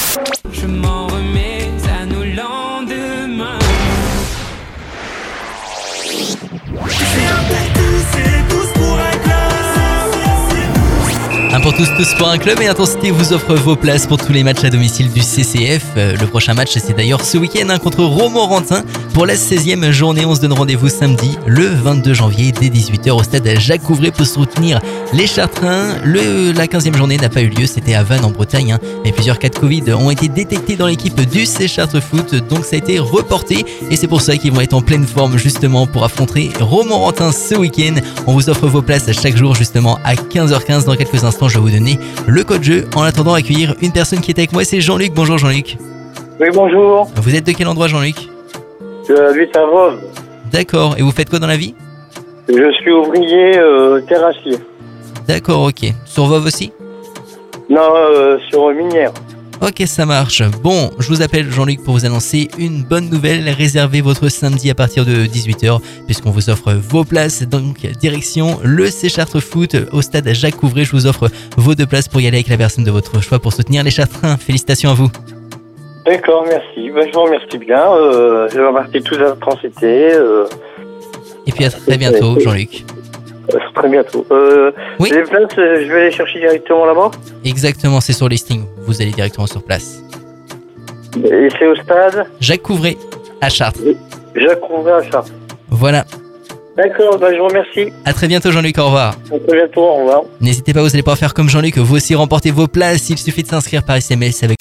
Je m'en remets à nos lendemains. Un pour tous pour un club et Intensité vous offre vos places pour tous les matchs à domicile du CCF. Le prochain match c'est d'ailleurs ce week-end contre Romorantin pour la 16e journée. On se donne rendez-vous samedi le 22 janvier dès 18h au stade Jacques Couvret pour soutenir les Chartrains. La 15e journée n'a pas eu lieu, c'était à Vannes en Bretagne. Mais plusieurs cas de Covid ont été détectés dans l'équipe du C Chartres Foot, donc ça a été reporté. Et c'est pour ça qu'ils vont être en pleine forme justement pour affronter Romorantin ce week-end. On vous offre vos places chaque jour justement à 15h15 dans quelques instants. Je vais vous donner le code jeu. En attendant, accueillir une personne qui est avec moi, c'est Jean-Luc. Bonjour Jean-Luc. Oui, bonjour. Vous êtes de quel endroit Jean-Luc? Je habite à Voves. D'accord. Et vous faites quoi dans la vie? Je suis ouvrier terrassier. D'accord, ok. Sur Voves aussi? Non, sur minière. Ok, ça marche. Bon, je vous appelle Jean-Luc pour vous annoncer une bonne nouvelle. Réservez votre samedi à partir de 18h puisqu'on vous offre vos places. Donc, direction le C Chartres Foot au stade Jacques Couvret. Je vous offre vos 2 places pour y aller avec la personne de votre choix pour soutenir les Chartrains. Félicitations à vous. D'accord, merci. Je vous remercie bien. Je vais remercier toute la Intensité. Et puis à très bientôt, Jean-Luc. Très bientôt. Oui. Les places, je vais les chercher directement là-bas. Exactement, c'est sur le listing. Vous allez directement sur place. Et c'est au stade Jacques Couvret à Chartres. Jacques Couvret à Chartres. Voilà. D'accord, je vous remercie. À très bientôt Jean-Luc, au revoir. À très bientôt, au revoir. N'hésitez pas, vous allez pouvoir faire comme Jean-Luc, vous aussi remporter vos places. Il suffit de s'inscrire par SMS avec